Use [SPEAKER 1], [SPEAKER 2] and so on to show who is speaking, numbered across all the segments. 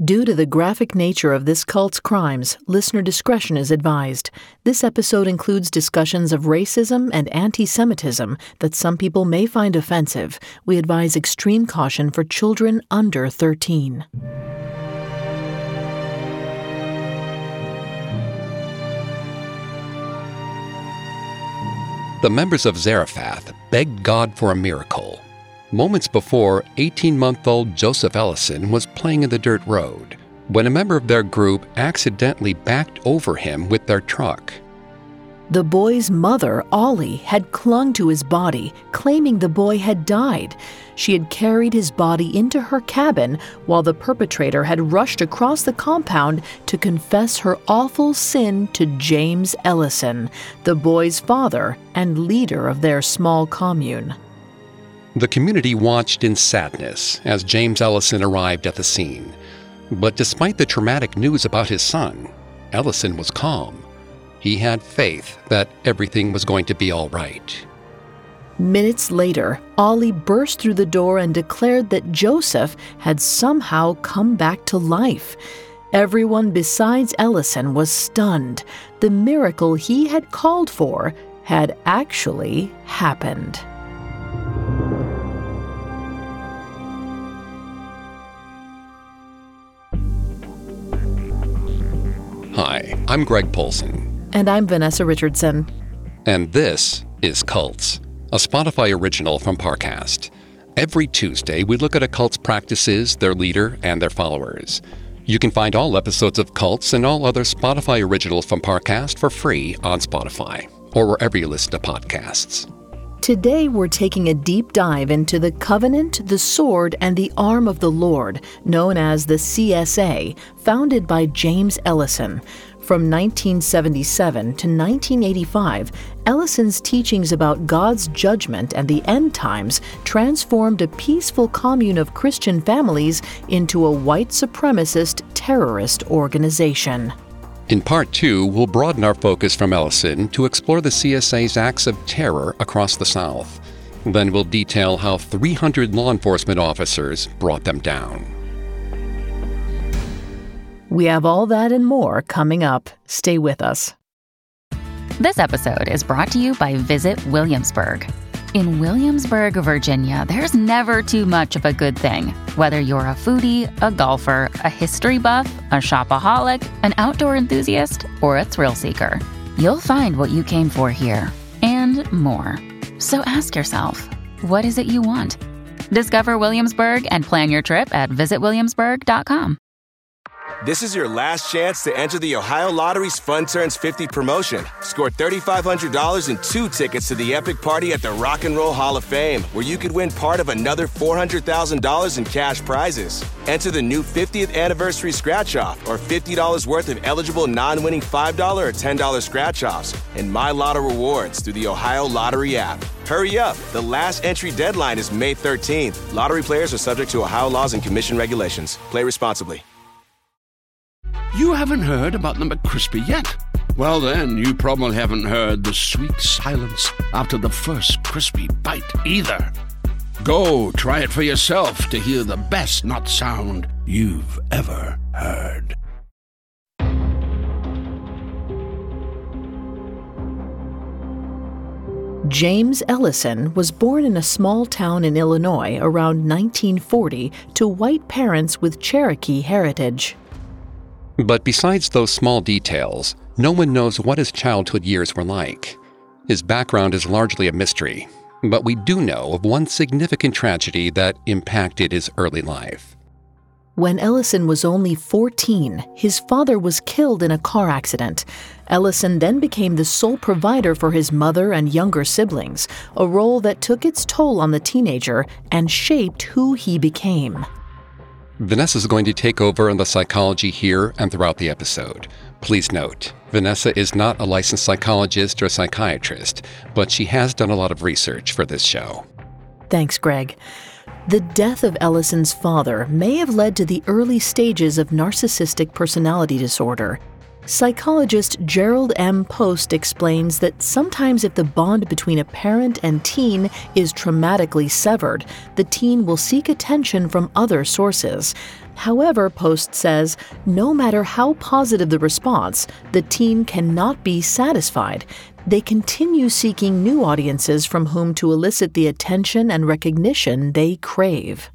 [SPEAKER 1] Due to the graphic nature of this cult's crimes, listener discretion is advised. This episode includes discussions of racism and anti-Semitism that some people may find offensive. We advise extreme caution for children under 13.
[SPEAKER 2] The members of Zarephath begged God for a miracle. Moments before, 18-month-old Joseph Ellison was playing in the dirt road when a member of their group accidentally backed over him with their truck.
[SPEAKER 1] The boy's mother, Ollie, had clung to his body, claiming the boy had died. She had carried his body into her cabin while the perpetrator had rushed across the compound to confess her awful sin to James Ellison, the boy's father and leader of their small commune.
[SPEAKER 2] The community watched in sadness as James Ellison arrived at the scene. But despite the traumatic news about his son, Ellison was calm. He had faith that everything was going to be all right.
[SPEAKER 1] Minutes later, Ollie burst through the door and declared that Joseph had somehow come back to life. Everyone besides Ellison was stunned. The miracle he had called for had actually happened.
[SPEAKER 2] Hi, I'm Greg Polson.
[SPEAKER 1] And I'm Vanessa Richardson.
[SPEAKER 2] And this is Cults, a Spotify original from Parcast. Every Tuesday, we look at a cult's practices, their leader, and their followers. You can find all episodes of Cults and all other Spotify originals from Parcast for free on Spotify, or wherever you listen to podcasts.
[SPEAKER 1] Today, we're taking a deep dive into the Covenant, the Sword, and the Arm of the Lord, known as the CSA, founded by James Ellison. From 1977 to 1985, Ellison's teachings about God's judgment and the end times transformed a peaceful commune of Christian families into a white supremacist terrorist organization.
[SPEAKER 2] In Part 2, we'll broaden our focus from Ellison to explore the CSA's acts of terror across the South. Then we'll detail how 300 law enforcement officers brought them down.
[SPEAKER 1] We have all that and more coming up. Stay with us.
[SPEAKER 3] This episode is brought to you by Visit Williamsburg. In Williamsburg, Virginia, there's never too much of a good thing. Whether you're a foodie, a golfer, a history buff, a shopaholic, an outdoor enthusiast, or a thrill seeker, you'll find what you came for here and more. So ask yourself, what is it you want? Discover Williamsburg and plan your trip at visitwilliamsburg.com.
[SPEAKER 4] This is your last chance to enter the Ohio Lottery's Fun Turns 50 promotion. Score $3,500 and 2 tickets to the epic party at the Rock and Roll Hall of Fame, where you could win part of another $400,000 in cash prizes. Enter the new 50th anniversary scratch-off or $50 worth of eligible non-winning $5 or $10 scratch-offs and My Lotto rewards through the Ohio Lottery app. Hurry up. The last entry deadline is May 13th. Lottery players are subject to Ohio laws and commission regulations. Play responsibly.
[SPEAKER 5] You haven't heard about the McCrispy yet? Well, then, you probably haven't heard the sweet silence after the first crispy bite either. Go try it for yourself to hear the best nut sound you've ever heard.
[SPEAKER 1] James Ellison was born in a small town in Illinois around 1940 to white parents with Cherokee heritage.
[SPEAKER 2] But besides those small details, no one knows what his childhood years were like. His background is largely a mystery, but we do know of one significant tragedy that impacted his early life.
[SPEAKER 1] When Ellison was only 14, his father was killed in a car accident. Ellison then became the sole provider for his mother and younger siblings, a role that took its toll on the teenager and shaped who he became.
[SPEAKER 2] Vanessa is going to take over on the psychology here and throughout the episode. Please note, Vanessa is not a licensed psychologist or psychiatrist, but she has done a lot of research for this show.
[SPEAKER 1] Thanks, Greg. The death of Ellison's father may have led to the early stages of narcissistic personality disorder. Psychologist Gerald M. Post explains that sometimes if the bond between a parent and teen is traumatically severed, the teen will seek attention from other sources. However, Post says, no matter how positive the response, the team cannot be satisfied. They continue seeking new audiences from whom to elicit the attention and recognition they crave.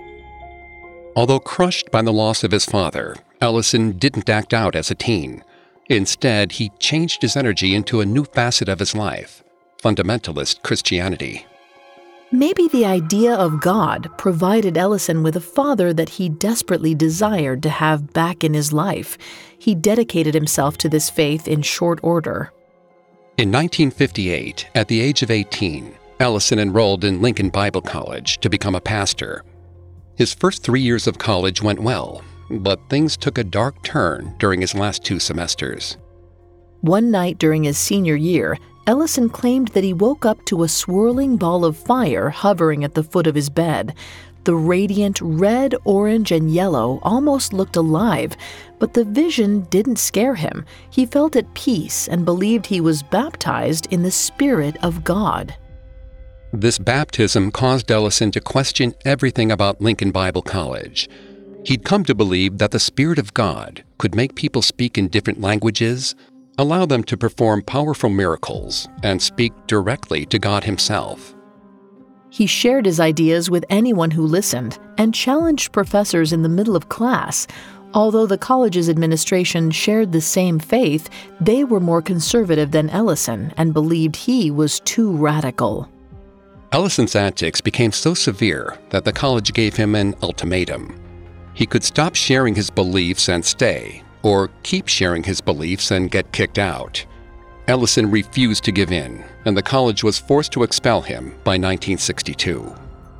[SPEAKER 2] Although crushed by the loss of his father, Ellison didn't act out as a teen. Instead, he changed his energy into a new facet of his life, fundamentalist Christianity.
[SPEAKER 1] Maybe the idea of God provided Ellison with a father that he desperately desired to have back in his life. He dedicated himself to this faith in short order.
[SPEAKER 2] In 1958, at the age of 18, Ellison enrolled in Lincoln Bible College to become a pastor. His first 3 years of college went well, but things took a dark turn during his last 2 semesters.
[SPEAKER 1] One night during his senior year, Ellison claimed that he woke up to a swirling ball of fire hovering at the foot of his bed. The radiant red, orange, and yellow almost looked alive, but the vision didn't scare him. He felt at peace and believed he was baptized in the Spirit of God.
[SPEAKER 2] This baptism caused Ellison to question everything about Lincoln Bible College. He'd come to believe that the Spirit of God could make people speak in different languages, allow them to perform powerful miracles, and speak directly to God Himself.
[SPEAKER 1] He shared his ideas with anyone who listened and challenged professors in the middle of class. Although the college's administration shared the same faith, they were more conservative than Ellison and believed he was too radical.
[SPEAKER 2] Ellison's antics became so severe that the college gave him an ultimatum. He could stop sharing his beliefs and stay, or keep sharing his beliefs and get kicked out. Ellison refused to give in, and the college was forced to expel him by 1962.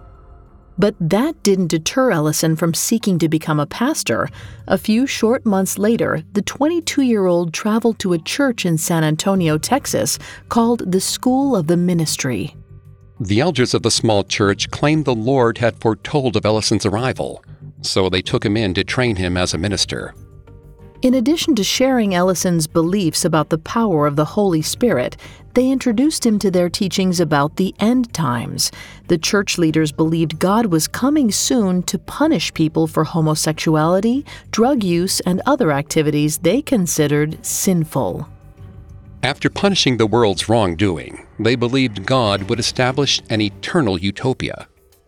[SPEAKER 1] But that didn't deter Ellison from seeking to become a pastor. A few short months later, the 22-year-old traveled to a church in San Antonio, Texas, called the School of the Ministry.
[SPEAKER 2] The elders of the small church claimed the Lord had foretold of Ellison's arrival, so they took him in to train him as a minister.
[SPEAKER 1] In addition to sharing Ellison's beliefs about the power of the Holy Spirit, they introduced him to their teachings about the end times. The church leaders believed God was coming soon to punish people for homosexuality, drug use, and other activities they considered sinful.
[SPEAKER 2] After punishing the world's wrongdoing, they believed God would establish an eternal utopia.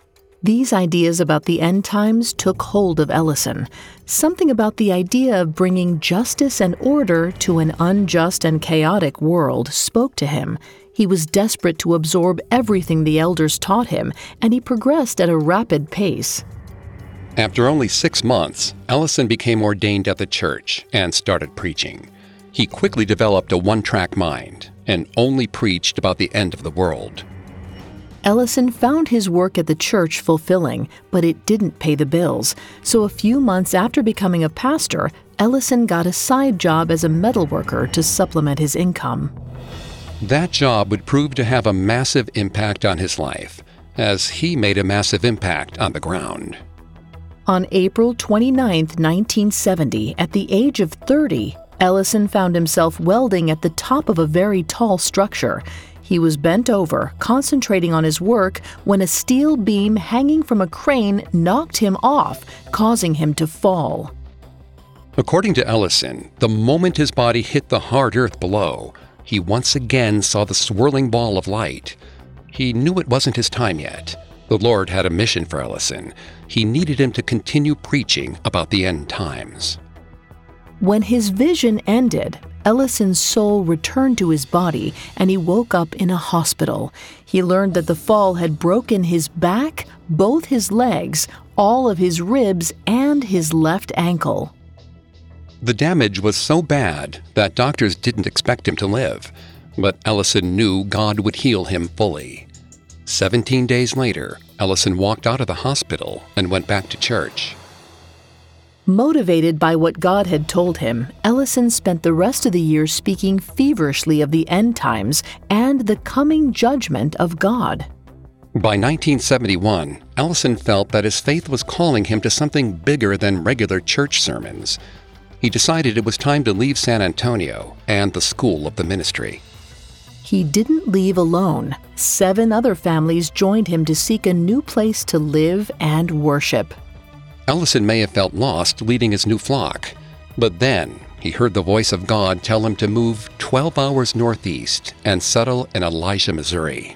[SPEAKER 1] These ideas about the end times took hold of Ellison. Something about the idea of bringing justice and order to an unjust and chaotic world spoke to him. He was desperate to absorb everything the elders taught him, and he progressed at a rapid pace.
[SPEAKER 2] After only 6 months, Ellison became ordained at the church and started preaching. He quickly developed a one-track mind and only preached about the end of the world.
[SPEAKER 1] Ellison found his work at the church fulfilling, but it didn't pay the bills. So a few months after becoming a pastor, Ellison got a side job as a metal worker to supplement his income.
[SPEAKER 2] That job would prove to have a massive impact on his life, as he made a massive impact on the ground.
[SPEAKER 1] On April 29, 1970, at the age of 30, Ellison found himself welding at the top of a very tall structure. He was bent over, concentrating on his work, when a steel beam hanging from a crane knocked him off, causing him to fall.
[SPEAKER 2] According to Ellison, the moment his body hit the hard earth below, he once again saw the swirling ball of light. He knew it wasn't his time yet. The Lord had a mission for Ellison. He needed him to continue preaching about the end times.
[SPEAKER 1] When his vision ended, Ellison's soul returned to his body, and he woke up in a hospital. He learned that the fall had broken his back, both his legs, all of his ribs, and his left ankle.
[SPEAKER 2] The damage was so bad that doctors didn't expect him to live, but Ellison knew God would heal him fully. 17 days later, Ellison walked out of the hospital and went back to church.
[SPEAKER 1] Motivated by what God had told him, Ellison spent the rest of the year speaking feverishly of the end times and the coming judgment of God.
[SPEAKER 2] By 1971, Ellison felt that his faith was calling him to something bigger than regular church sermons. He decided it was time to leave San Antonio and the School of the Ministry.
[SPEAKER 1] He didn't leave alone. 7 other families joined him to seek a new place to live and worship.
[SPEAKER 2] Ellison may have felt lost leading his new flock, but then he heard the voice of God tell him to move 12 hours northeast and settle in Elisha, Missouri.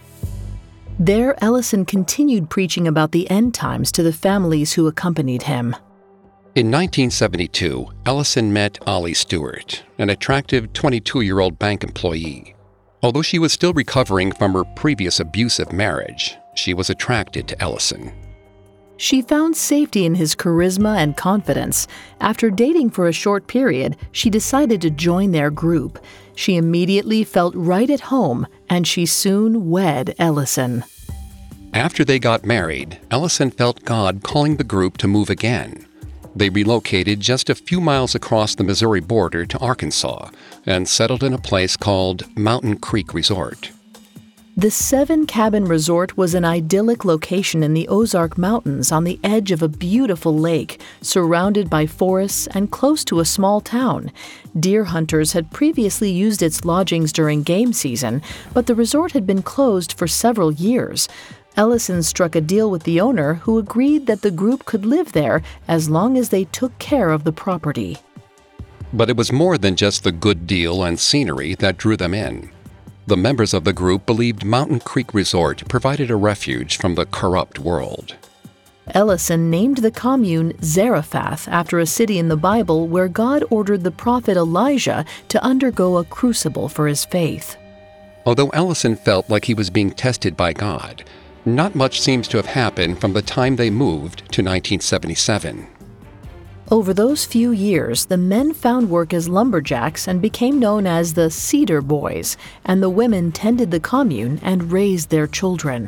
[SPEAKER 1] There, Ellison continued preaching about the end times to the families who accompanied him.
[SPEAKER 2] In 1972, Ellison met Ollie Stewart, an attractive 22-year-old bank employee. Although she was still recovering from her previous abusive marriage, she was attracted to Ellison.
[SPEAKER 1] She found safety in his charisma and confidence. After dating for a short period, she decided to join their group. She immediately felt right at home, and she soon wed Ellison.
[SPEAKER 2] After they got married, Ellison felt God calling the group to move again. They relocated just a few miles across the Missouri border to Arkansas and settled in a place called Mountain Creek Resort.
[SPEAKER 1] The 7-cabin resort was an idyllic location in the Ozark Mountains on the edge of a beautiful lake, surrounded by forests and close to a small town. Deer hunters had previously used its lodgings during game season, but the resort had been closed for several years. Ellison struck a deal with the owner, who agreed that the group could live there as long as they took care of the property.
[SPEAKER 2] But it was more than just the good deal and scenery that drew them in. The members of the group believed Mountain Creek Resort provided a refuge from the corrupt world.
[SPEAKER 1] Ellison named the commune Zarephath after a city in the Bible where God ordered the prophet Elijah to undergo a crucible for his faith.
[SPEAKER 2] Although Ellison felt like he was being tested by God, not much seems to have happened from the time they moved to 1977.
[SPEAKER 1] Over those few years, the men found work as lumberjacks and became known as the Cedar Boys, and the women tended the commune and raised their children.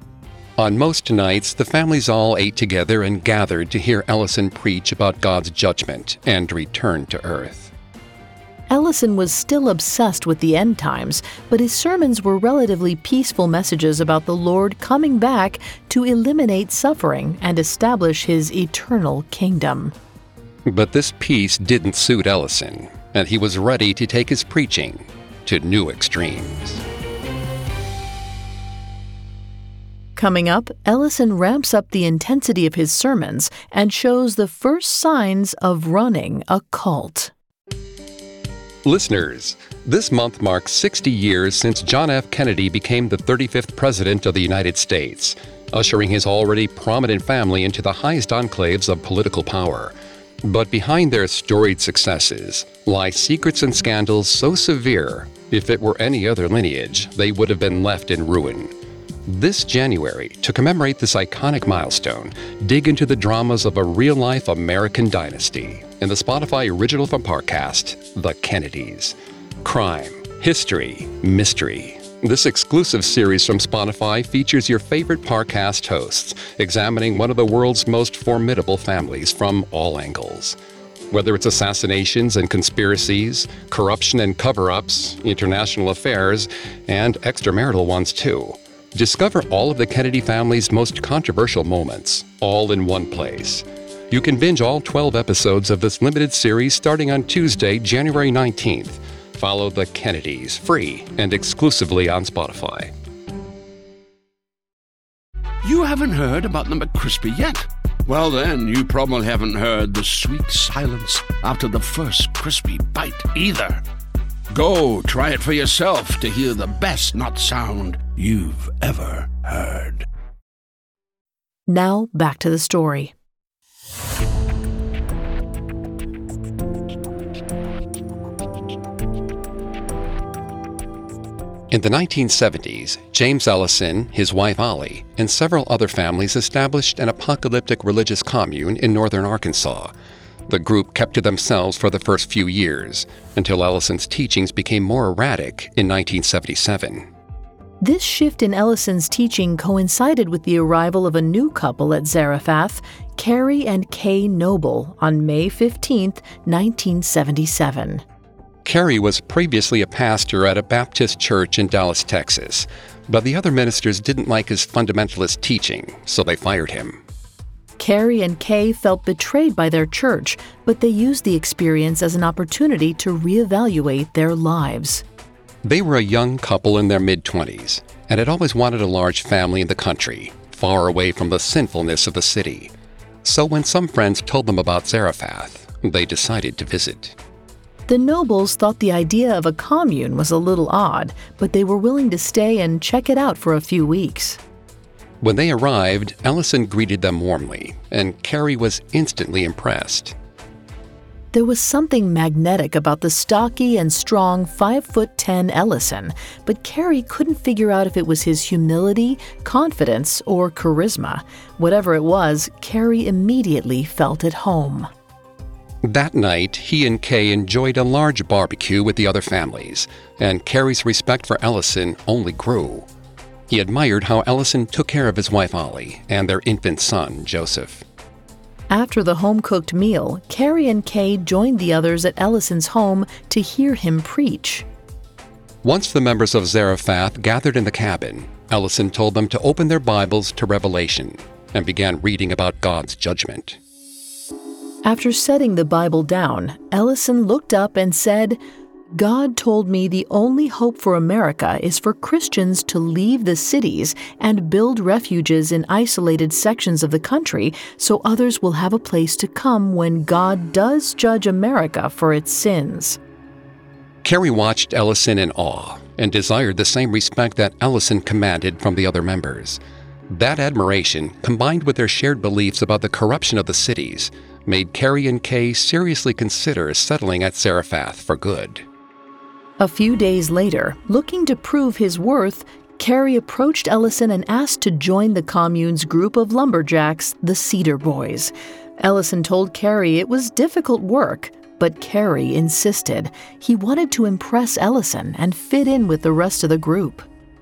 [SPEAKER 2] On most nights, the families all ate together and gathered to hear Ellison preach about God's judgment and return to earth.
[SPEAKER 1] Ellison was still obsessed with the end times, but his sermons were relatively peaceful messages about the Lord coming back to eliminate suffering and establish his eternal kingdom.
[SPEAKER 2] But this peace didn't suit Ellison, and he was ready to take his preaching to new extremes.
[SPEAKER 1] Coming up, Ellison ramps up the intensity of his sermons and shows the first signs of running a cult.
[SPEAKER 2] Listeners, this month marks 60 years since John F. Kennedy became the 35th President of the United States, ushering his already prominent family into the highest enclaves of political power. But behind their storied successes lie secrets and scandals so severe, if it were any other lineage, they would have been left in ruin. This January, to commemorate this iconic milestone, dig into the dramas of a real-life American dynasty in the Spotify original from Parcast, The Kennedys. Crime, history, mystery. This exclusive series from Spotify features your favorite Parcast hosts, examining one of the world's most formidable families from all angles. Whether it's assassinations and conspiracies, corruption and cover-ups, international affairs, and extramarital ones too. Discover all of the Kennedy family's most controversial moments, all in one place. You can binge all 12 episodes of this limited series starting on Tuesday, January 19th. Follow The Kennedys free and exclusively on Spotify.
[SPEAKER 5] You haven't heard about the McCrispy yet? Well then, you probably haven't heard the sweet silence after the first crispy bite either. Go try it for yourself to hear the best nut sound you've ever heard.
[SPEAKER 1] Now, back to the story.
[SPEAKER 2] In the 1970s, James Ellison, his wife Ollie, and several other families established an apocalyptic religious commune in northern Arkansas. The group kept to themselves for the first few years, until Ellison's teachings became more erratic in 1977.
[SPEAKER 1] This shift in Ellison's teaching coincided with the arrival of a new couple at Zarephath, Carrie and Kay Noble, on May 15, 1977.
[SPEAKER 2] Carrie was previously a pastor at a Baptist church in Dallas, Texas, but the other ministers didn't like his fundamentalist teaching, so they fired him.
[SPEAKER 1] Carrie and Kay felt betrayed by their church, but they used the experience as an opportunity to reevaluate their lives.
[SPEAKER 2] They were a young couple in their mid-20s and had always wanted a large family in the country, far away from the sinfulness of the city. So when some friends told them about Zarephath, they decided to visit.
[SPEAKER 1] The nobles thought the idea of a commune was a little odd, but they were willing to stay and check it out for a few weeks.
[SPEAKER 2] When they arrived, Ellison greeted them warmly, and Carrie was instantly impressed.
[SPEAKER 1] There was something magnetic about the stocky and strong 5'10" Ellison, but Carrie couldn't figure out if it was his humility, confidence, or charisma. Whatever it was, Carrie immediately felt at home.
[SPEAKER 2] That night, he and Kay enjoyed a large barbecue with the other families, and Carrie's respect for Ellison only grew. He admired how Ellison took care of his wife Ollie and their infant son, Joseph.
[SPEAKER 1] After the home-cooked meal, Carrie and Kay joined the others at Ellison's home to hear him preach.
[SPEAKER 2] Once the members of Zarephath gathered in the cabin, Ellison told them to open their Bibles to Revelation and began reading about God's judgment.
[SPEAKER 1] After setting the Bible down, Ellison looked up and said, "God told me the only hope for America is for Christians to leave the cities and build refuges in isolated sections of the country so others will have a place to come when God does judge America for its sins."
[SPEAKER 2] Carrie watched Ellison in awe and desired the same respect that Ellison commanded from the other members. That admiration, combined with their shared beliefs about the corruption of the cities, made Carrie and Kay seriously consider settling at Zarephath for good.
[SPEAKER 1] A few days later, looking to prove his worth, Carrie approached Ellison and asked to join the commune's group of lumberjacks, the Cedar Boys. Ellison told Carrie it was difficult work, but Carrie insisted. He wanted to impress Ellison and fit in with the rest of the group.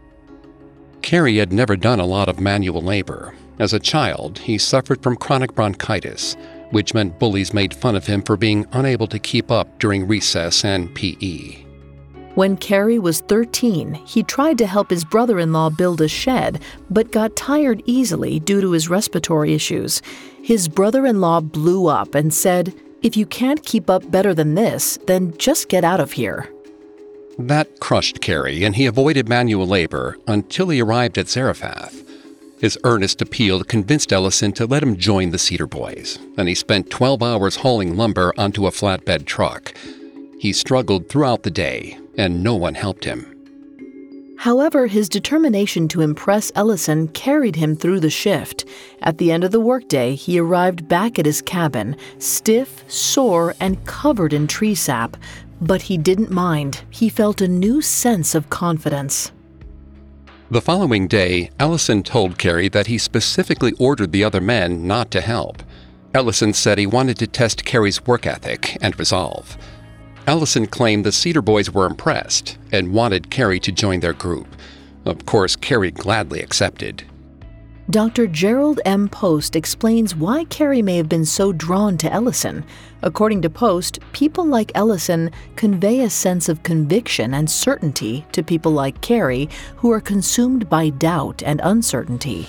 [SPEAKER 2] Carrie had never done a lot of manual labor. As a child, he suffered from chronic bronchitis, which meant bullies made fun of him for being unable to keep up during recess and PE.
[SPEAKER 1] When Carrie was 13, he tried to help his brother-in-law build a shed, but got tired easily due to his respiratory issues. His brother-in-law blew up and said, "If you can't keep up better than this, then just get out of here."
[SPEAKER 2] That crushed Carrie, and he avoided manual labor until he arrived at Zarephath. His earnest appeal convinced Ellison to let him join the Cedar Boys, and he spent 12 hours hauling lumber onto a flatbed truck. He struggled throughout the day, and no one helped him.
[SPEAKER 1] However, his determination to impress Ellison carried him through the shift. At the end of the workday, he arrived back at his cabin, stiff, sore, and covered in tree sap. But he didn't mind. He felt a new sense of confidence.
[SPEAKER 2] The following day, Ellison told Carrie that he specifically ordered the other men not to help. Ellison said he wanted to test Carrie's work ethic and resolve. Ellison claimed the Cedar Boys were impressed and wanted Carrie to join their group. Of course, Carrie gladly accepted.
[SPEAKER 1] Dr. Gerald M. Post explains why Carrie may have been so drawn to Ellison. According to Post, people like Ellison convey a sense of conviction and certainty to people like Carrie, who are consumed by doubt and uncertainty.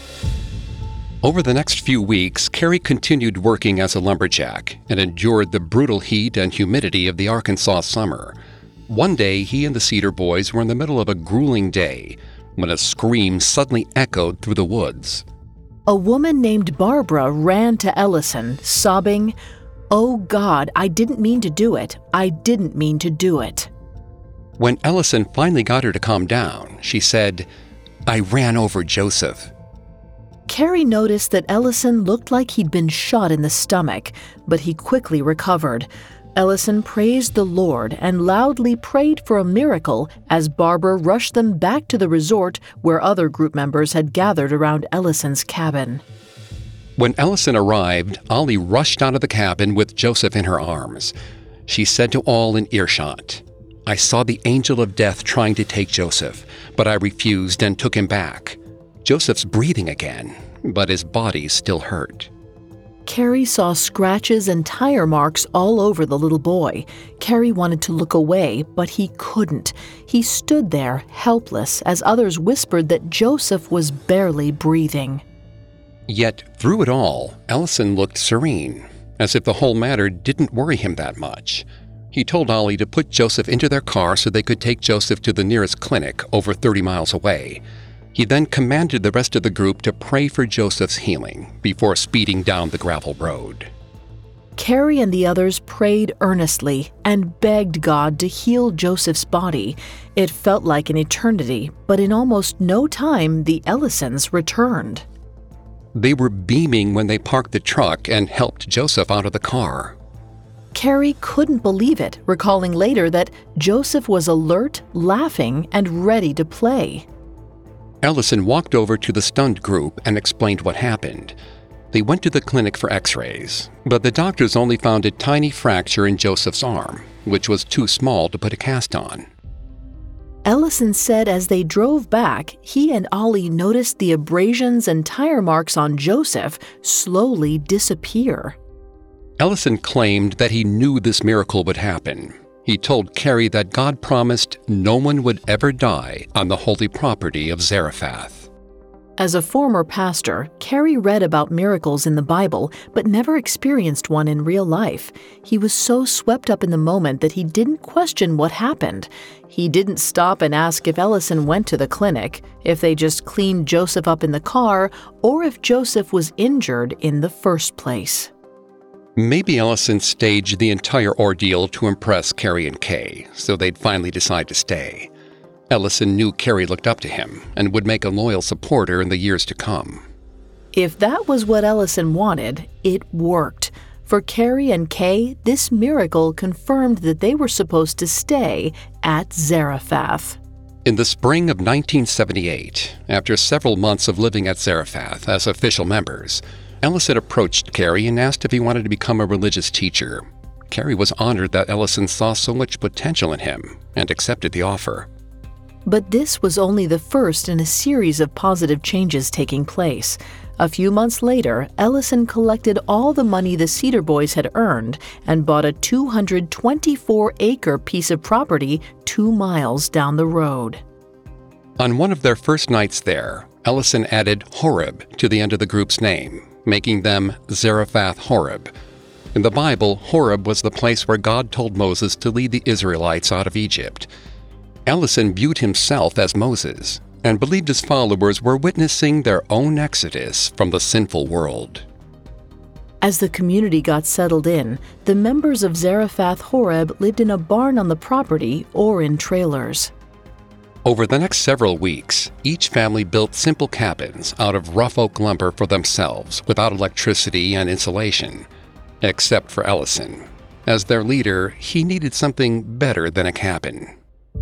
[SPEAKER 2] Over the next few weeks, Carrie continued working as a lumberjack and endured the brutal heat and humidity of the Arkansas summer. One day, he and the Cedar Boys were in the middle of a grueling day when a scream suddenly echoed through the woods.
[SPEAKER 1] A woman named Barbara ran to Ellison, sobbing, "Oh God, I didn't mean to do it. I didn't mean to do it."
[SPEAKER 2] When Ellison finally got her to calm down, she said, "I ran over Joseph."
[SPEAKER 1] Carrie noticed that Ellison looked like he'd been shot in the stomach, but he quickly recovered. Ellison praised the Lord and loudly prayed for a miracle as Barbara rushed them back to the resort where other group members had gathered around Ellison's cabin.
[SPEAKER 2] When Ellison arrived, Ollie rushed out of the cabin with Joseph in her arms. She said to all in earshot, "I saw the angel of death trying to take Joseph, but I refused and took him back. Joseph's breathing again, but his body still hurt."
[SPEAKER 1] Carrie saw scratches and tire marks all over the little boy. Carrie wanted to look away, but he couldn't. He stood there, helpless, as others whispered that Joseph was barely breathing.
[SPEAKER 2] Yet, through it all, Ellison looked serene, as if the whole matter didn't worry him that much. He told Ollie to put Joseph into their car so they could take Joseph to the nearest clinic over 30 miles away. He then commanded the rest of the group to pray for Joseph's healing before speeding down the gravel road.
[SPEAKER 1] Carrie and the others prayed earnestly and begged God to heal Joseph's body. It felt like an eternity, but in almost no time, the Ellisons returned.
[SPEAKER 2] They were beaming when they parked the truck and helped Joseph out of the car.
[SPEAKER 1] Carrie couldn't believe it, recalling later that Joseph was alert, laughing, and ready to play.
[SPEAKER 2] Ellison walked over to the stunned group and explained what happened. They went to the clinic for x-rays, but the doctors only found a tiny fracture in Joseph's arm, which was too small to put a cast on.
[SPEAKER 1] Ellison said as they drove back, he and Ollie noticed the abrasions and tire marks on Joseph slowly disappear.
[SPEAKER 2] Ellison claimed that he knew this miracle would happen. He told Carrie that God promised no one would ever die on the holy property of Zarephath.
[SPEAKER 1] As a former pastor, Carrie read about miracles in the Bible, but never experienced one in real life. He was so swept up in the moment that he didn't question what happened. He didn't stop and ask if Ellison went to the clinic, if they just cleaned Joseph up in the car, or if Joseph was injured in the first place.
[SPEAKER 2] Maybe Ellison staged the entire ordeal to impress Carrie and Kay, so they'd finally decide to stay. Ellison knew Carrie looked up to him and would make a loyal supporter in the years to come.
[SPEAKER 1] If that was what Ellison wanted, it worked. For Carrie and Kay, this miracle confirmed that they were supposed to stay at Zarephath.
[SPEAKER 2] In the spring of 1978, after several months of living at Zarephath as official members, Ellison approached Carrie and asked if he wanted to become a religious teacher. Carrie was honored that Ellison saw so much potential in him and accepted the offer.
[SPEAKER 1] But this was only the first in a series of positive changes taking place. A few months later, Ellison collected all the money the Cedar Boys had earned and bought a 224-acre piece of property 2 miles down the road.
[SPEAKER 2] On one of their first nights there, Ellison added Horeb to the end of the group's name, making them Zarephath Horeb. In the Bible, Horeb was the place where God told Moses to lead the Israelites out of Egypt. Ellison viewed himself as Moses and believed his followers were witnessing their own exodus from the sinful world.
[SPEAKER 1] As the community got settled in, the members of Zarephath Horeb lived in a barn on the property or in trailers.
[SPEAKER 2] Over the next several weeks, each family built simple cabins out of rough oak lumber for themselves without electricity and insulation, except for Ellison. As their leader, he needed something better than a cabin.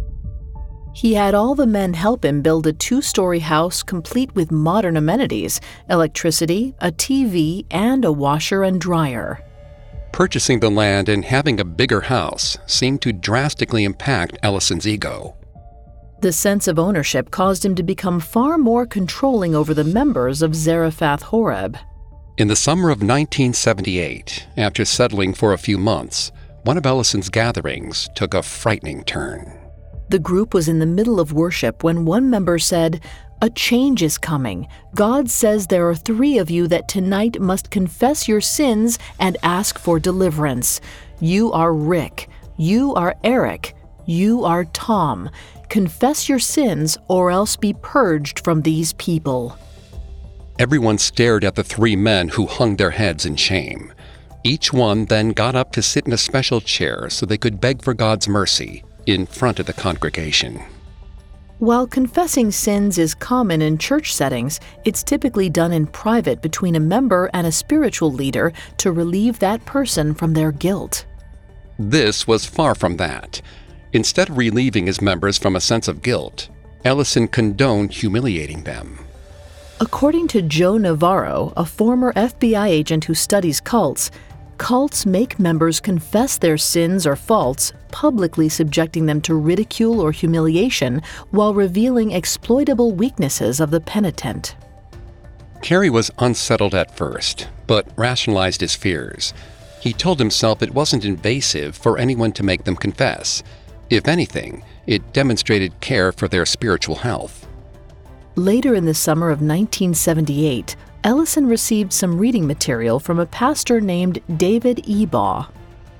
[SPEAKER 1] He had all the men help him build a 2-story house complete with modern amenities, electricity, a TV, and a washer and dryer.
[SPEAKER 2] Purchasing the land and having a bigger house seemed to drastically impact Ellison's ego.
[SPEAKER 1] The sense of ownership caused him to become far more controlling over the members of Zarephath Horeb.
[SPEAKER 2] In the summer of 1978, after settling for a few months, one of Ellison's gatherings took a frightening turn.
[SPEAKER 1] The group was in the middle of worship when one member said, "A change is coming. God says there are 3 of you that tonight must confess your sins and ask for deliverance. You are Rick. You are Eric. You are Tom. Confess your sins or else be purged from these people."
[SPEAKER 2] Everyone stared at the 3 men who hung their heads in shame. Each one then got up to sit in a special chair so they could beg for God's mercy in front of the congregation.
[SPEAKER 1] While confessing sins is common in church settings, it's typically done in private between a member and a spiritual leader to relieve that person from their guilt.
[SPEAKER 2] This was far from that. Instead of relieving his members from a sense of guilt, Ellison condoned humiliating them.
[SPEAKER 1] According to Joe Navarro, a former FBI agent who studies cults, cults make members confess their sins or faults, publicly subjecting them to ridicule or humiliation while revealing exploitable weaknesses of the penitent.
[SPEAKER 2] Carrie was unsettled at first, but rationalized his fears. He told himself it wasn't invasive for anyone to make them confess. If anything, it demonstrated care for their spiritual health.
[SPEAKER 1] Later in the summer of 1978, Ellison received some reading material from a pastor named David Ebaugh.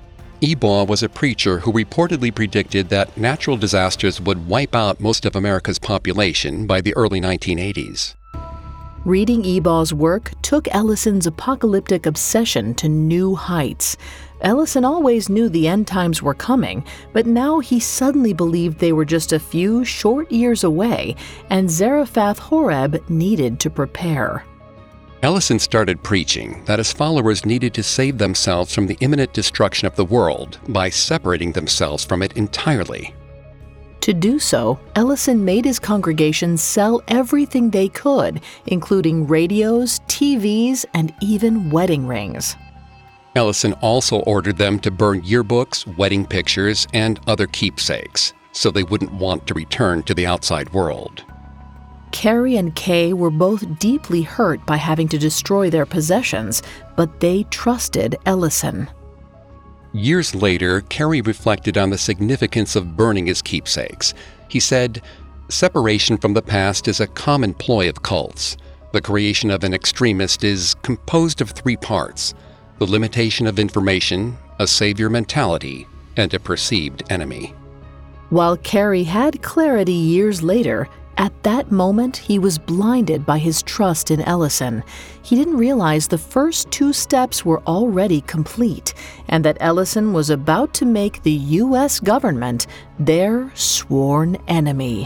[SPEAKER 2] Ebaugh was a preacher who reportedly predicted that natural disasters would wipe out most of America's population by the early 1980s.
[SPEAKER 1] Reading Ebaugh's work took Ellison's apocalyptic obsession to new heights. Ellison always knew the end times were coming, but now he suddenly believed they were just a few short years away, and Zarephath-Horeb needed to prepare.
[SPEAKER 2] Ellison started preaching that his followers needed to save themselves from the imminent destruction of the world by separating themselves from it entirely.
[SPEAKER 1] To do so, Ellison made his congregation sell everything they could, including radios, TVs, and even wedding rings.
[SPEAKER 2] Ellison also ordered them to burn yearbooks, wedding pictures, and other keepsakes, so they wouldn't want to return to the outside world.
[SPEAKER 1] Carrie and Kay were both deeply hurt by having to destroy their possessions, but they trusted Ellison.
[SPEAKER 2] Years later, Carey reflected on the significance of burning his keepsakes. He said, "Separation from the past is a common ploy of cults. The creation of an extremist is composed of three parts: the limitation of information, a savior mentality, and a perceived enemy."
[SPEAKER 1] While Carey had clarity years later, at that moment he was blinded by his trust in Ellison. He didn't realize the first two steps were already complete, and that Ellison was about to make the U.S. government their sworn enemy.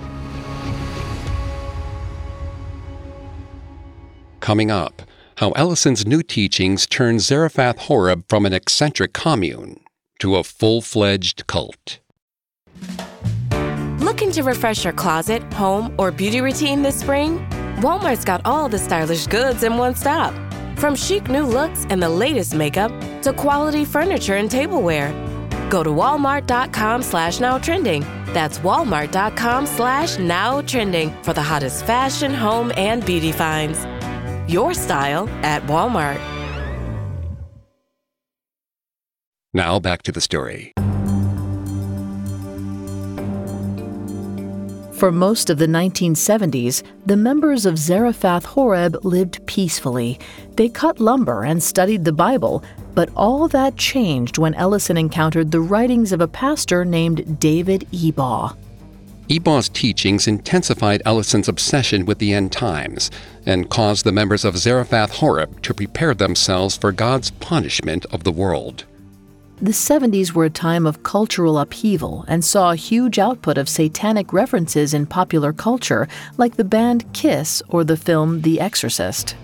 [SPEAKER 2] Coming up, how Ellison's new teachings turned Zarephath-Horeb from an eccentric commune to a full-fledged cult.
[SPEAKER 6] Looking to refresh your closet, home, or beauty routine this spring? Walmart's got all the stylish goods in one stop. From chic new looks and the latest makeup to quality furniture and tableware. Go to walmart.com/nowtrending. That's walmart.com/nowtrending for the hottest fashion, home, and beauty finds. Your style at Walmart.
[SPEAKER 2] Now back to the story.
[SPEAKER 1] For most of the 1970s, the members of Zarephath-Horeb lived peacefully. They cut lumber and studied the Bible, but all that changed when Ellison encountered the writings of a pastor named David Ebaugh.
[SPEAKER 2] Ebaugh's teachings intensified Ellison's obsession with the end times and caused the members of Zarephath-Horeb to prepare themselves for God's punishment of the world.
[SPEAKER 1] The 70s were a time of cultural upheaval and saw a huge output of satanic references in popular culture, like the band Kiss or the film The Exorcist.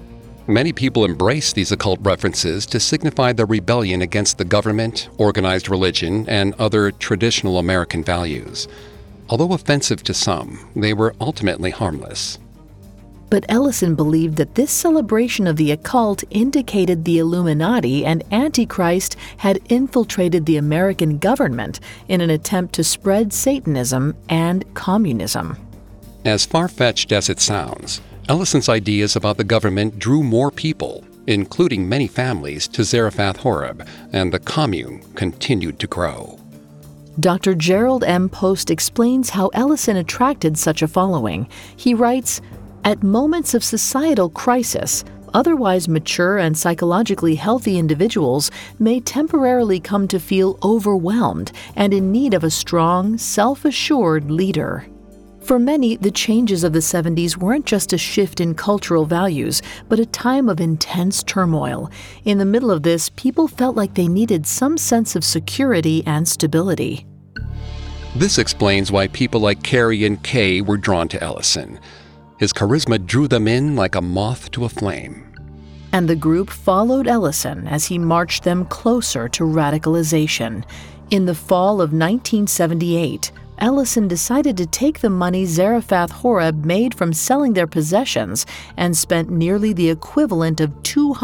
[SPEAKER 2] Many people embraced these occult references to signify their rebellion against the government, organized religion, and other traditional American values. Although offensive to some, they were ultimately harmless.
[SPEAKER 1] But Ellison believed that this celebration of the occult indicated the Illuminati and Antichrist had infiltrated the American government in an attempt to spread Satanism and communism.
[SPEAKER 2] As far-fetched as it sounds, Ellison's ideas about the government drew more people, including many families, to Zarephath-Horeb, and the commune continued to grow.
[SPEAKER 1] Dr. Gerald M. Post explains how Ellison attracted such a following. He writes, "At moments of societal crisis, otherwise mature and psychologically healthy individuals may temporarily come to feel overwhelmed and in need of a strong, self-assured leader." For many, the changes of the 70s weren't just a shift in cultural values, but a time of intense turmoil. In the middle of this, people felt like they needed some sense of security and stability.
[SPEAKER 2] This explains why people like Carey and Kay were drawn to Ellison. His charisma drew them in like a moth to a flame.
[SPEAKER 1] And the group followed Ellison as he marched them closer to radicalization. In the fall of 1978, Ellison decided to take the money Zarephath-Horeb made from selling their possessions and spent nearly the equivalent of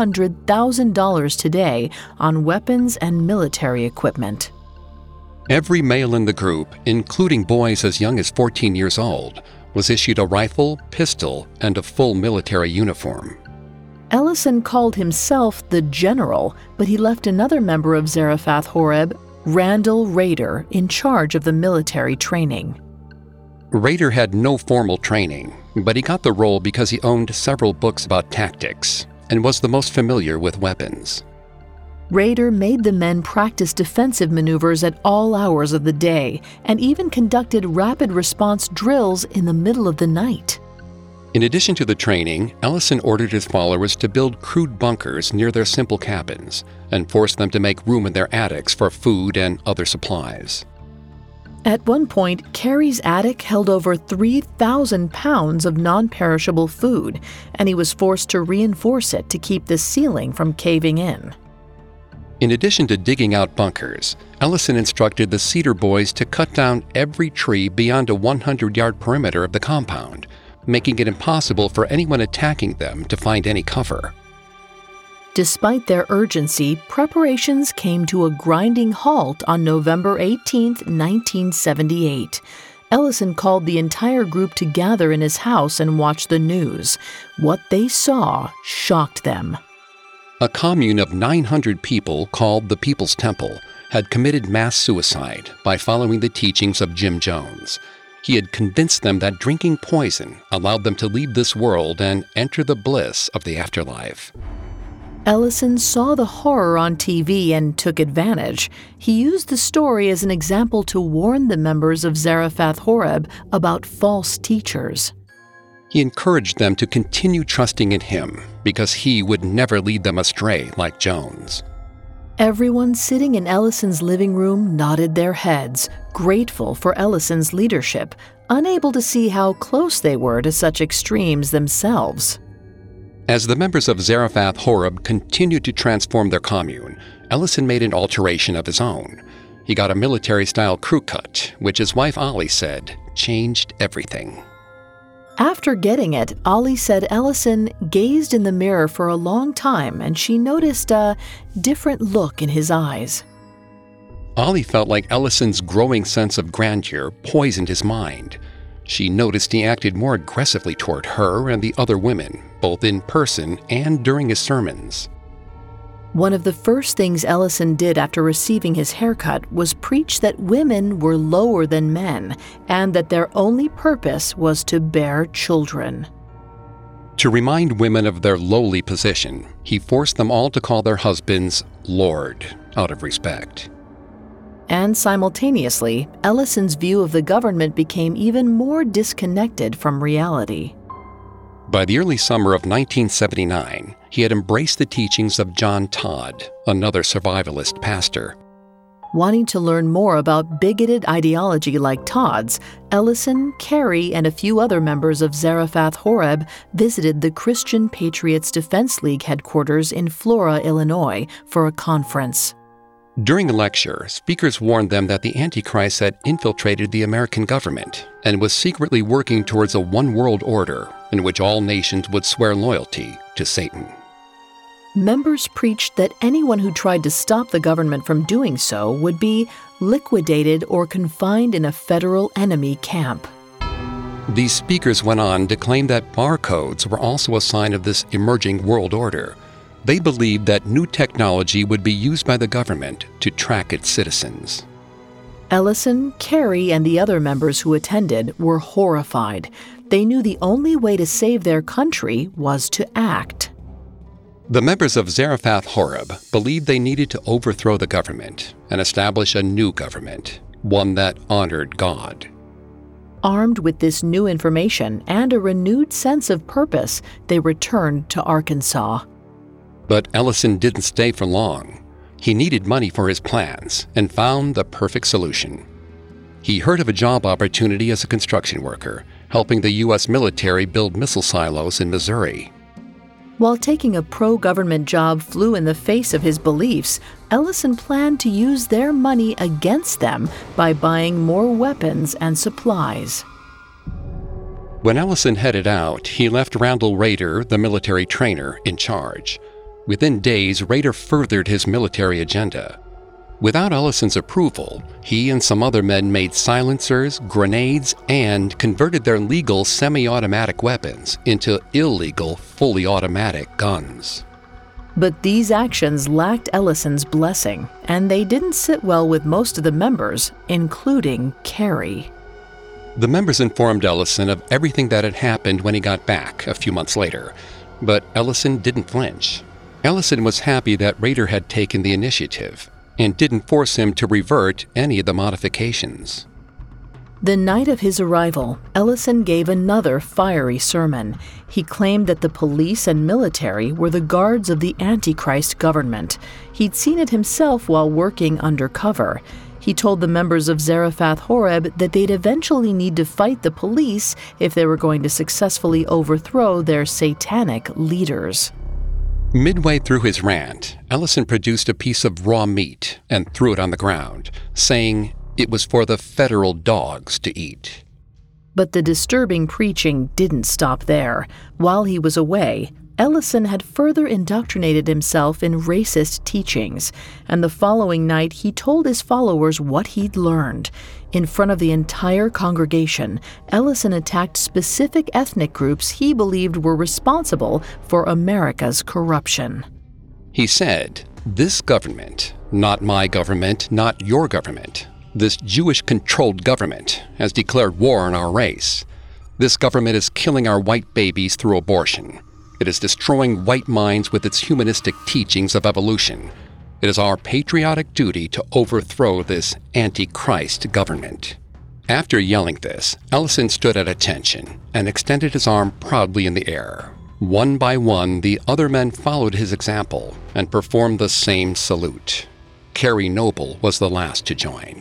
[SPEAKER 1] $200,000 today on weapons and military equipment.
[SPEAKER 2] Every male in the group, including boys as young as 14 years old, was issued a rifle, pistol, and a full military uniform.
[SPEAKER 1] Ellison called himself the General, but he left another member of Zarephath-Horeb, Randall Rader, in charge of the military training.
[SPEAKER 2] Rader had no formal training, but he got the role because he owned several books about tactics and was the most familiar with weapons.
[SPEAKER 1] Rader made the men practice defensive maneuvers at all hours of the day and even conducted rapid response drills in the middle of the night.
[SPEAKER 2] In addition to the training, Ellison ordered his followers to build crude bunkers near their simple cabins and forced them to make room in their attics for food and other supplies.
[SPEAKER 1] At one point, Carey's attic held over 3,000 pounds of non-perishable food, and he was forced to reinforce it to keep the ceiling from caving in.
[SPEAKER 2] In addition to digging out bunkers, Ellison instructed the Cedar Boys to cut down every tree beyond a 100-yard perimeter of the compound, making it impossible for anyone attacking them to find any cover.
[SPEAKER 1] Despite their urgency, preparations came to a grinding halt on November 18, 1978. Ellison called the entire group to gather in his house and watch the news. What they saw shocked them.
[SPEAKER 2] A commune of 900 people called the People's Temple had committed mass suicide by following the teachings of Jim Jones. He had convinced them that drinking poison allowed them to leave this world and enter the bliss of the afterlife.
[SPEAKER 1] Ellison saw the horror on TV and took advantage. He used the story as an example to warn the members of Zarephath Horeb about false teachers.
[SPEAKER 2] He encouraged them to continue trusting in him because he would never lead them astray like Jones.
[SPEAKER 1] Everyone sitting in Ellison's living room nodded their heads, grateful for Ellison's leadership, unable to see how close they were to such extremes themselves.
[SPEAKER 2] As the members of Zarephath Horeb continued to transform their commune, Ellison made an alteration of his own. He got a military-style crew cut, which his wife Ollie said changed everything.
[SPEAKER 1] After getting it, Ollie said Ellison gazed in the mirror for a long time and she noticed a different look in his eyes.
[SPEAKER 2] Ollie felt like Ellison's growing sense of grandeur poisoned his mind. She noticed he acted more aggressively toward her and the other women, both in person and during his sermons.
[SPEAKER 1] One of the first things Ellison did after receiving his haircut was preach that women were lower than men and that their only purpose was to bear children.
[SPEAKER 2] To remind women of their lowly position, he forced them all to call their husbands Lord, out of respect.
[SPEAKER 1] And simultaneously, Ellison's view of the government became even more disconnected from reality.
[SPEAKER 2] By the early summer of 1979, he had embraced the teachings of John Todd, another survivalist pastor.
[SPEAKER 1] Wanting to learn more about bigoted ideology like Todd's, Ellison, Carey, and a few other members of Zarephath Horeb visited the Christian Patriots Defense League headquarters in Flora, Illinois, for a conference.
[SPEAKER 2] During the lecture, speakers warned them that the Antichrist had infiltrated the American government and was secretly working towards a one-world order in which all nations would swear loyalty to Satan.
[SPEAKER 1] Members preached that anyone who tried to stop the government from doing so would be liquidated or confined in a federal enemy camp.
[SPEAKER 2] These speakers went on to claim that barcodes were also a sign of this emerging world order. They believed that new technology would be used by the government to track its citizens.
[SPEAKER 1] Ellison, Carey, and the other members who attended were horrified. They knew the only way to save their country was to act.
[SPEAKER 2] The members of Zarephath Horeb believed they needed to overthrow the government and establish a new government, one that honored God.
[SPEAKER 1] Armed with this new information and a renewed sense of purpose, they returned to Arkansas.
[SPEAKER 2] But Ellison didn't stay for long. He needed money for his plans and found the perfect solution. He heard of a job opportunity as a construction worker, helping the U.S. military build missile silos in Missouri.
[SPEAKER 1] While taking a pro-government job flew in the face of his beliefs, Ellison planned to use their money against them by buying more weapons and supplies.
[SPEAKER 2] When Ellison headed out, he left Randall Rader, the military trainer, in charge. Within days, Rader furthered his military agenda. Without Ellison's approval, he and some other men made silencers, grenades, and converted their legal semi-automatic weapons into illegal, fully automatic guns.
[SPEAKER 1] But these actions lacked Ellison's blessing, and they didn't sit well with most of the members, including Carey.
[SPEAKER 2] The members informed Ellison of everything that had happened when he got back a few months later, but Ellison didn't flinch. Ellison was happy that Rader had taken the initiative and didn't force him to revert any of the modifications.
[SPEAKER 1] The night of his arrival, Ellison gave another fiery sermon. He claimed that the police and military were the guards of the Antichrist government. He'd seen it himself while working undercover. He told the members of Zarephath Horeb that they'd eventually need to fight the police if they were going to successfully overthrow their satanic leaders.
[SPEAKER 2] Midway through his rant, Ellison produced a piece of raw meat and threw it on the ground, saying it was for the federal dogs to eat.
[SPEAKER 1] But the disturbing preaching didn't stop there. While he was away, Ellison had further indoctrinated himself in racist teachings, and the following night he told his followers what he'd learned. In front of the entire congregation, Ellison attacked specific ethnic groups he believed were responsible for America's corruption.
[SPEAKER 2] He said, "This government, not my government, not your government, this Jewish-controlled government has declared war on our race. This government is killing our white babies through abortion. It is destroying white minds with its humanistic teachings of evolution. It is our patriotic duty to overthrow this Antichrist government." After yelling this, Ellison stood at attention and extended his arm proudly in the air. One by one, the other men followed his example and performed the same salute. Carrie Noble was the last to join.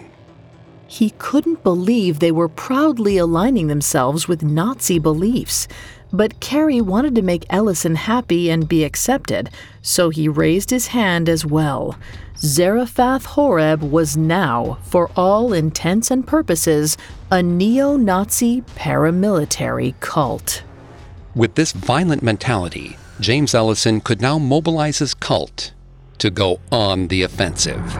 [SPEAKER 1] He couldn't believe they were proudly aligning themselves with Nazi beliefs. But Carrie wanted to make Ellison happy and be accepted, so he raised his hand as well. Zarephath Horeb was now, for all intents and purposes, a neo-Nazi paramilitary cult.
[SPEAKER 2] With this violent mentality, James Ellison could now mobilize his cult to go on the offensive.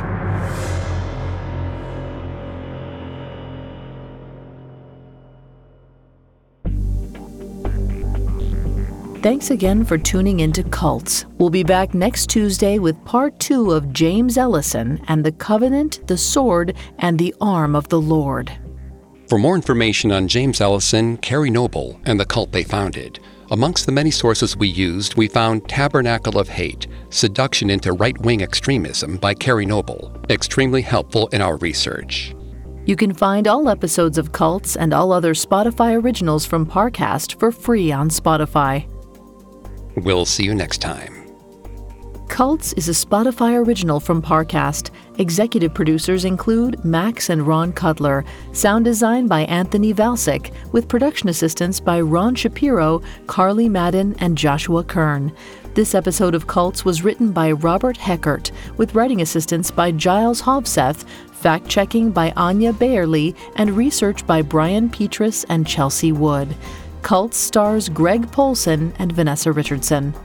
[SPEAKER 1] Thanks again for tuning into Cults. We'll be back next Tuesday with part 2 of James Ellison and the Covenant, the Sword, and the Arm of the Lord.
[SPEAKER 2] For more information on James Ellison, Carrie Noble, and the cult they founded, amongst the many sources we used, we found Tabernacle of Hate, Seduction into Right-Wing Extremism by Carrie Noble, extremely helpful in our research.
[SPEAKER 1] You can find all episodes of Cults and all other Spotify originals from Parcast for free on Spotify.
[SPEAKER 2] We'll see you next time.
[SPEAKER 1] Cults is a Spotify original from Parcast. Executive producers include Max and Ron Cutler. Sound design by Anthony Valsic, with production assistance by Ron Shapiro, Carly Madden, and Joshua Kern. This episode of Cults was written by Robert Heckert, with writing assistance by Giles Hovseth, fact-checking by Anya Bayerly, and research by Brian Petrus and Chelsea Wood. Cults stars Greg Polson and Vanessa Richardson.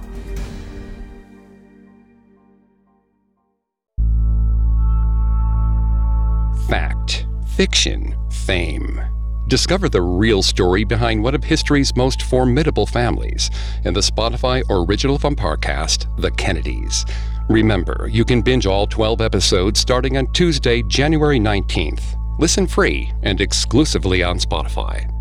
[SPEAKER 2] Fact, fiction, fame. Discover the real story behind one of history's most formidable families in the Spotify original from Parcast, The Kennedys. Remember, you can binge all 12 episodes starting on Tuesday, January 19th. Listen free and exclusively on Spotify.